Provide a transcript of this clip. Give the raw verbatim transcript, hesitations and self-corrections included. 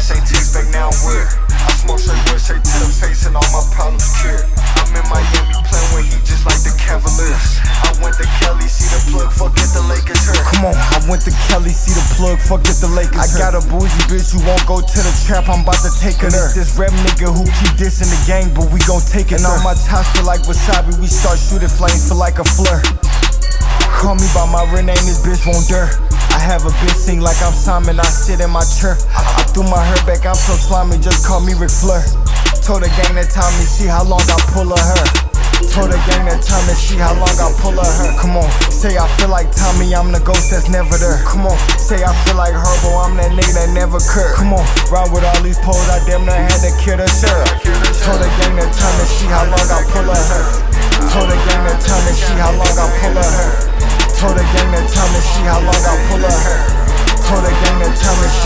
ain't text back, now I'm weird. I smoke straight wood, straight to the face, and all my problems cured. I'm in Miami playing with Heat just like the Cavaliers. I went to Kelly, see the plug, forget the Lakers hurt. Come on, I went to Kelly, see the plug, forget the Lakers. I got a bougie bitch who won't go to the trap, I'm about to take her there. This rap nigga who keep dissing the gang, but we gon' take it. And all my tops feel like wasabi, we start shooting flames, feel like a flare. Call me by my real name, this bitch won't dare. I have a bitch sing like I'm Simon, I sit in my chair. I threw my hair back, I'm so slimy, just call me Ric Flair. Told the gang that time to see how long I pull her hair. Told the gang that time to see how long I pull her hair. Come on, say I feel like Tommy, I'm the ghost that's never there. Come on, say I feel like Herbo, I'm that nigga that never curved. Come on, ride with all these poles, I damn near had to kill the sheriff. Told the gang that time to see how long I pull her hair. Told the gang that time to see how long I pull her hair. Told the gang that time to see how long I pull her hair. Told the gang that time to